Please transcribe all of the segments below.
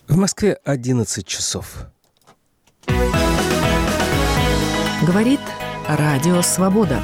В Москве 11 часов. Говорит Радио Свобода.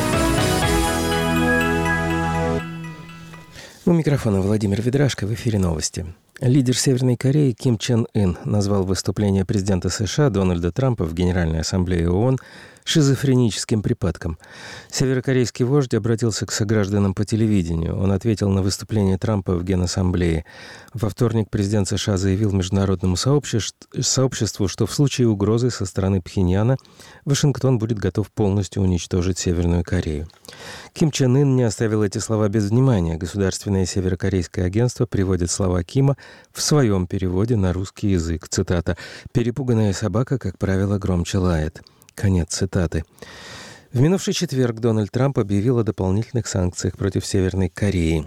У микрофона Владимир Ведрашко, в эфире новости. Лидер Северной Кореи Ким Чен Ын назвал выступление президента США Дональда Трампа в Генеральной Ассамблее ООН шизофреническим припадком. Северокорейский вождь обратился к согражданам по телевидению. Он ответил на выступление Трампа в Генассамблее. Во вторник президент США заявил международному сообществу, что в случае угрозы со стороны Пхеньяна Вашингтон будет готов полностью уничтожить Северную Корею. Ким Чен Ын не оставил эти слова без внимания. Государственное северокорейское агентство приводит слова Кима в своем переводе на русский язык. Цитата: «Перепуганная собака, как правило, громче лает». Конец цитаты. В минувший четверг Дональд Трамп объявил о дополнительных санкциях против Северной Кореи.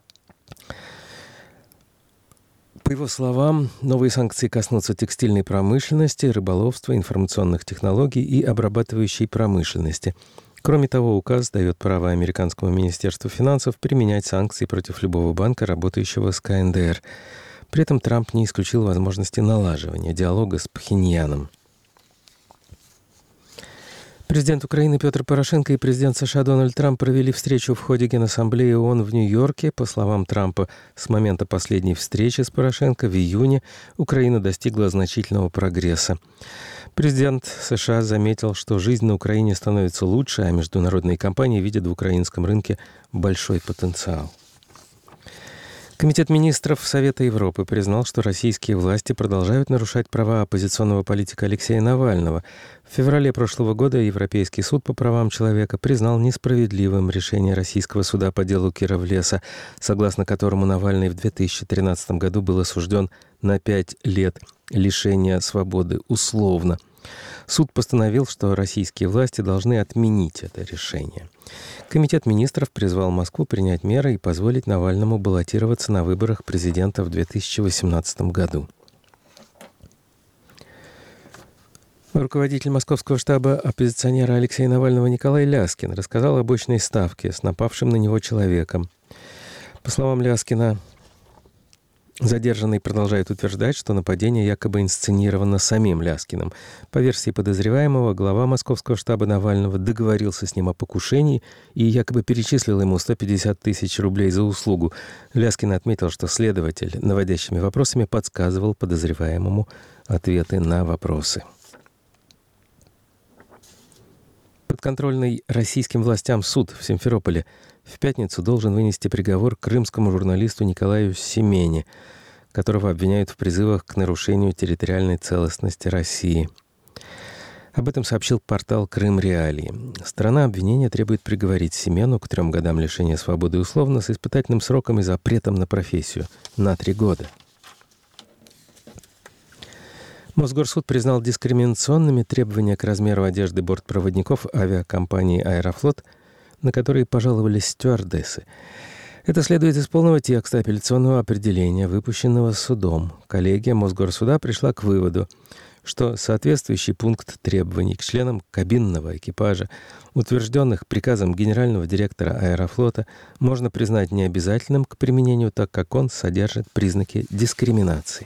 По его словам, новые санкции коснутся текстильной промышленности, рыболовства, информационных технологий и обрабатывающей промышленности. Кроме того, указ дает право американскому министерству финансов применять санкции против любого банка, работающего с КНДР. При этом Трамп не исключил возможности налаживания диалога с Пхеньяном. Президент Украины Петр Порошенко и президент США Дональд Трамп провели встречу в ходе Генассамблеи ООН в Нью-Йорке. По словам Трампа, с момента последней встречи с Порошенко в июне Украина достигла значительного прогресса. Президент США заметил, что жизнь на Украине становится лучше, а международные компании видят в украинском рынке большой потенциал. Комитет министров Совета Европы признал, что российские власти продолжают нарушать права оппозиционного политика Алексея Навального. В феврале прошлого года Европейский суд по правам человека признал несправедливым решение российского суда по делу Кировлеса, согласно которому Навальный в 2013 году был осужден на 5 лет лишения свободы условно. Суд постановил, что российские власти должны отменить это решение. Комитет министров призвал Москву принять меры и позволить Навальному баллотироваться на выборах президента в 2018 году. Руководитель московского штаба оппозиционера Алексея Навального Николай Ляскин рассказал об очной ставке с напавшим на него человеком. По словам Ляскина, задержанный продолжает утверждать, что нападение якобы инсценировано самим Ляскиным. По версии подозреваемого, глава московского штаба Навального договорился с ним о покушении и якобы перечислил ему 150 тысяч рублей за услугу. Ляскин отметил, что следователь наводящими вопросами подсказывал подозреваемому ответы на вопросы. Подконтрольный российским властям суд в Симферополе в пятницу должен вынести приговор крымскому журналисту Николаю Семене, которого обвиняют в призывах к нарушению территориальной целостности России. Об этом сообщил портал «Крым Реалии». Сторона обвинения требует приговорить Семену к 3 годам лишения свободы условно с испытательным сроком и запретом на профессию на 3 года. Мосгорсуд признал дискриминационными требования к размеру одежды бортпроводников авиакомпании «Аэрофлот», на которые пожаловались стюардессы. Это следует из полного текста апелляционного определения, выпущенного судом. Коллегия Мосгорсуда пришла к выводу, что соответствующий пункт требований к членам кабинного экипажа, утвержденных приказом генерального директора «Аэрофлота», можно признать необязательным к применению, так как он содержит признаки дискриминации.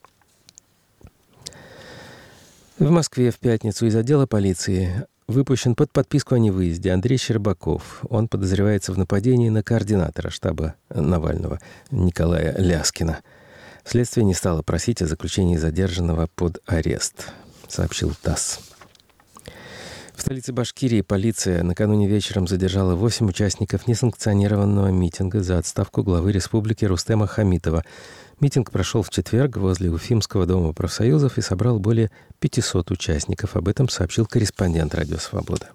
В Москве в пятницу из отдела полиции выпущен под подписку о невыезде Андрей Щербаков. Он подозревается в нападении на координатора штаба Навального Николая Ляскина. Следствие не стало просить о заключении задержанного под арест, сообщил ТАСС. В столице Башкирии полиция накануне вечером задержала 8 участников несанкционированного митинга за отставку главы республики Рустема Хамитова. Митинг прошел в четверг возле Уфимского дома профсоюзов и собрал более 500 участников. Об этом сообщил корреспондент «Радио Свобода».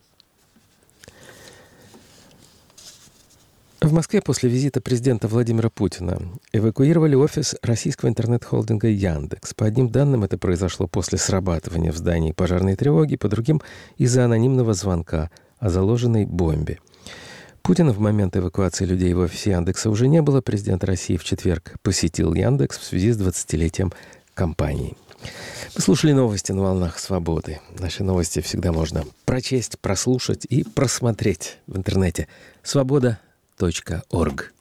В Москве после визита президента Владимира Путина эвакуировали офис российского интернет-холдинга «Яндекс». По одним данным, это произошло после срабатывания в здании пожарной тревоги, по другим — из-за анонимного звонка о заложенной бомбе. Путина в момент эвакуации людей в офисе Яндекса уже не было. Президент России в четверг посетил Яндекс в связи с 20-летием компании. Вы слушали новости на волнах Свободы. Наши новости всегда можно прочесть, прослушать и просмотреть в интернете. Свобода.орг